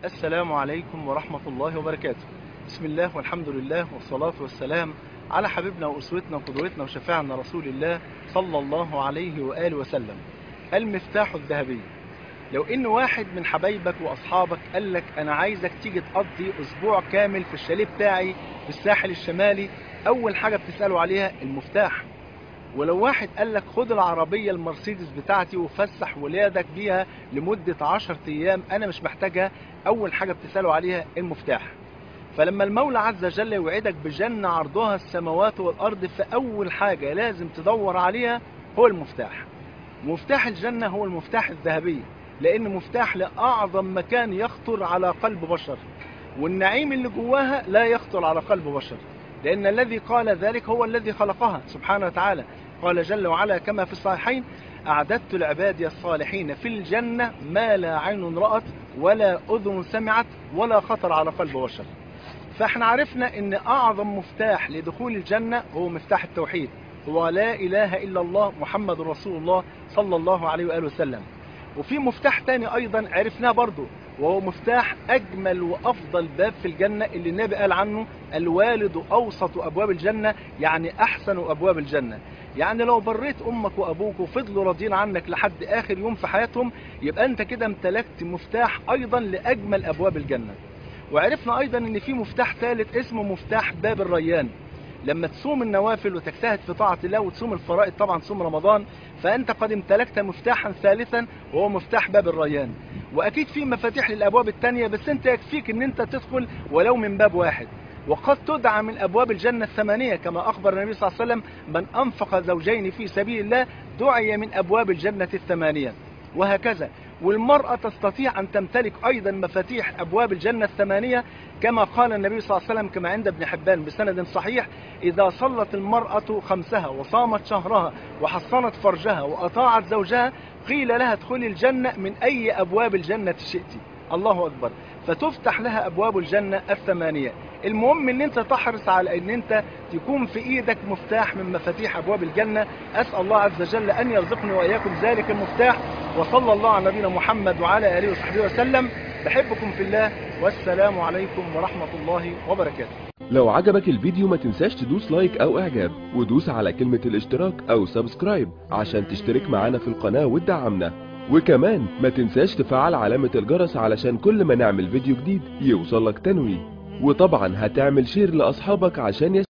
السلام عليكم ورحمة الله وبركاته. بسم الله والحمد لله والصلاة والسلام على حبيبنا وأسوتنا وقدوتنا وشفيعنا رسول الله صلى الله عليه وآله وسلم. المفتاح الذهبي. لو إن واحد من حبايبك وأصحابك قال لك أنا عايزك تيجي تقضي أسبوع كامل في الشاليه بتاعي في الساحل الشمالي، أول حاجة بتسأله عليها المفتاح. ولو واحد قال لك خد العربية المرسيدس بتاعتي وفسح ولادك بيها لمدة 10 أيام أنا مش محتاجها، أول حاجة بتسأله عليها المفتاح. فلما المولى عز وجل يوعدك بجنة عرضها السماوات والأرض، فأول حاجة لازم تدور عليها هو المفتاح. مفتاح الجنة هو المفتاح الذهبي، لأن مفتاح لأعظم مكان يخطر على قلب بشر، والنعيم اللي جواها لا يخطر على قلب بشر، لأن الذي قال ذلك هو الذي خلقها سبحانه وتعالى. قال جل وعلا كما في الصحيحين: أعددت لعبادي الصالحين في الجنة ما لا عين رأت ولا أذن سمعت ولا خطر على قلب بشر. فاحنا عرفنا ان اعظم مفتاح لدخول الجنة هو مفتاح التوحيد، هو لا اله الا الله محمد رسول الله صلى الله عليه وآله وسلم. وفي مفتاح تاني ايضا عرفناه برضو، وهو مفتاح اجمل وافضل باب في الجنة اللي النبي قال عنه: الوالد اوسط ابواب الجنة، يعني احسن ابواب الجنة. يعني لو بريت امك وابوك وفضلوا راضيين عنك لحد اخر يوم في حياتهم، يبقى انت كده امتلكت مفتاح ايضا لاجمل ابواب الجنة. وعرفنا ايضا ان في مفتاح ثالث اسمه مفتاح باب الريان. لما تصوم النوافل وتجتهد في طاعة الله وتصوم الفرائض، طبعا تصوم رمضان، فانت قد امتلكت مفتاحا ثالثا وهو مفتاح باب الريان. واكيد في مفاتيح للابواب التانية، بس انت يكفيك ان انت تدخل ولو من باب واحد. وقد تدعى من ابواب الجنة الثمانية، كما اخبر النبي صلى الله عليه وسلم: من انفق زوجين في سبيل الله دعي من ابواب الجنة الثمانية. وهكذا. والمرأة تستطيع أن تمتلك أيضا مفاتيح أبواب الجنة الثمانية، كما قال النبي صلى الله عليه وسلم كما عند ابن حبان بسند صحيح: إذا صلت المرأة خمسها وصامت شهرها وحصنت فرجها وأطاعت زوجها قيل لها ادخلي الجنة من أي أبواب الجنة شئت. الله أكبر. فتفتح لها أبواب الجنة الثمانية. المهم ان انت تحرص على ان انت تكون في ايدك مفتاح من مفاتيح ابواب الجنة. اسأل الله عز وجل ان يرزقني واياكم ذلك المفتاح. وصلى الله على نبينا محمد وعلى اله وصحبه وسلم. بحبكم في الله، والسلام عليكم ورحمة الله وبركاته. لو عجبك الفيديو ما تنساش تدوس لايك او اعجاب، ودوس على كلمة الاشتراك او سبسكرايب عشان تشترك معانا في القناة وتدعمنا. وكمان ما تنساش تفعل علامة الجرس علشان كل ما نعمل فيديو جديد يوصلك تنويه. وطبعا هتعمل شير لاصحابك عشان